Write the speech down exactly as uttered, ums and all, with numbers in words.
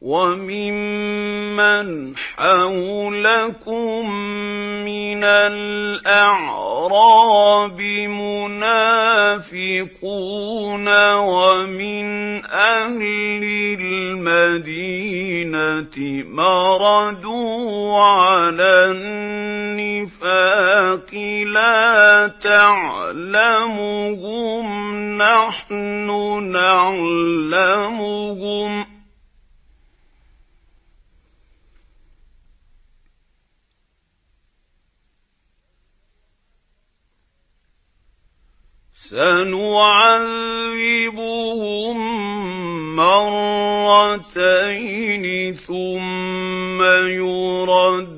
وَمِمَّنْ حَوْلَكُم مِّنَ الْأَعْرَابِ مُنَافِقُونَ وَمِنْ أَهْلِ الْمَدِينَةِ مَرَدُوا عَلَى النِّفَاقِ لَا تَعْلَمُهُمْ نَحْنُ نَعْلَمُهُمْ ۚ سَنُعَذِّبُهُم مَّرَّتَيْنِ ثُمَّ يُرَدُّونَ